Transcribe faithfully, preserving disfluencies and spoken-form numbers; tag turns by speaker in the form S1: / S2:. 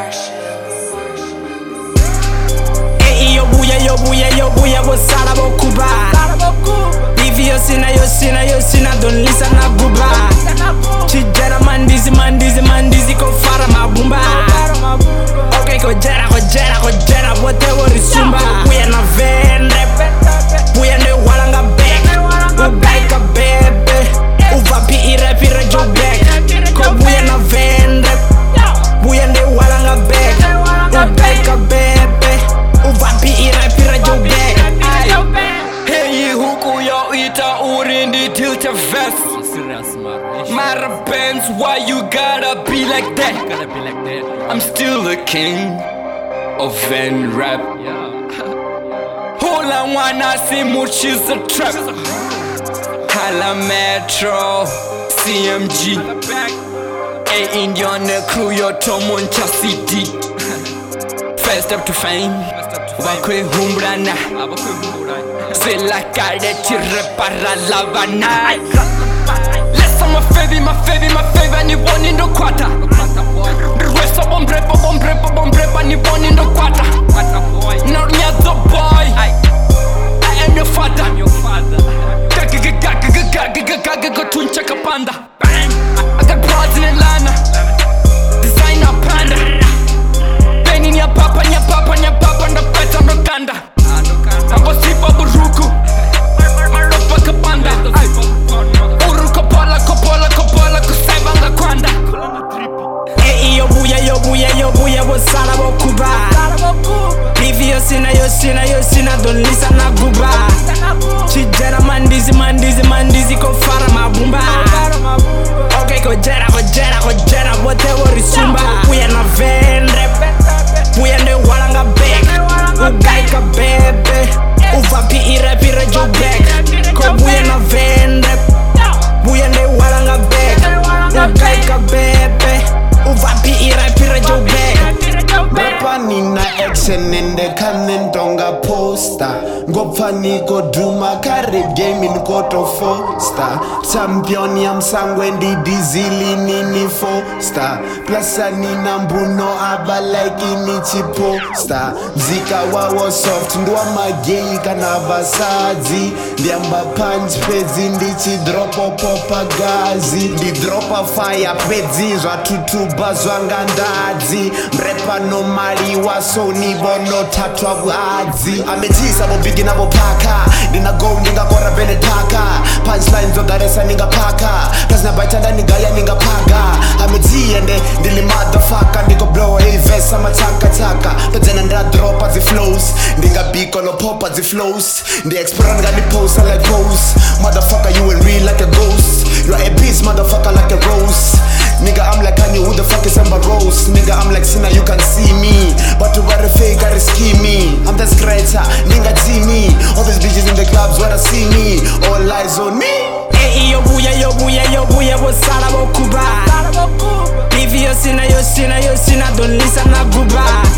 S1: Hey, yo buya, yo buya, yo buya, bo sala bo kuba. If yo sina, yo sina, yo sina, don't listen na guba. Chijera mandizi, mandizi, mandizi, ko fara mabumba. Okay, ko jera, ko jera, ko jera, bote wo risumba. Buya na vendre, buya ne walanga back. Ubaika bebe, uvapi irepi rejo back. Ko buya na vendre, buya ne walanga back. Ubaika bebe, uvapi irepi rejo back. Hey, huku yo ita urindi tilte vest. Mara Benz, why you gotta be like that? I'm still the king of Van rap. All I wanna see much is a trap. Hala Metro, C M G. A Indian crew, yo Tomon C D. First up to fame, Wakwe Humbrana. C'est la calle tirée par la Havana. Listen my favy, my favy, my favy, and you born in the quarter. The rest of them break, bomb break, bomb break, and you born in the quarter. Now me as the boy, I am your father. Gaga gaga gaga gaga gaga gaga tuncha kapanda. I got broads in Atlanta, designer panda. Penny nya papa, nya papa, nya papa, ndo peta ndo kanda. Ambo sipa buruku, maropa kapanda. Uruko pola, kopola, kopola, kusebanga kwanda. Hey, yo buya, yo buya, yo buya, bo sala bo kuba. If yo sina, yo sina, yo sina, don't listen na guba. Chijera mandizi, mandizi, mandizi, ko fara mabumba. Okay, ko jera, ko jera, ko jera, bote wo risumba. Buya na vendre, buya ne walanga back. Ugaika bebe, uvapi irepi rejo back. Ko buya na vendre, buya ne walanga back. Ugaika bebe, uvapi irepi rejo back.
S2: Rapa nina action in the canon tonga poster. Ngopfa niko duma carib game in koto foster. Champion yam sangwe ndi dizili nini foster. Plasa nina mbuno aba like inichi poster. Mzika wawo soft ndwa magei kana basazi. Ndiamba punch pezi ndichi dropo popa gazi. Ndi dropa fire pezi zwa tutuba zwa ngandazi. Mrepa no mali wa soni bono tatwa bwadzi. Ametisa bo bigi na bo paka. Nina go ninga kora bene taka. Punchlines zo garesa ninga paka. Plus na baita ndani gaya ninga paga. Ameti ende ndili motherfucker. Niko blow a vest ama taka taka. Pejana ndra drop as the flows. Ninga beak on a pop as the flows. The explore nga ni pose like pose. Motherfucker you will real like a ghost. You are a beast motherfucker like a rose. Nigga, I'm like Kanye, who the fuck is Amber Rose? Nigga, I'm like Sina, you can see me. But to buy fake, gotta ski me. I'm the scratcher, nigga, see me. All these bitches in the clubs wanna see me. All eyes on me.
S1: Hey, yo buya, yo buya, yo buya, bo sala bo kuba. If yo sina, yo sina, yo sina, don't listen na guba.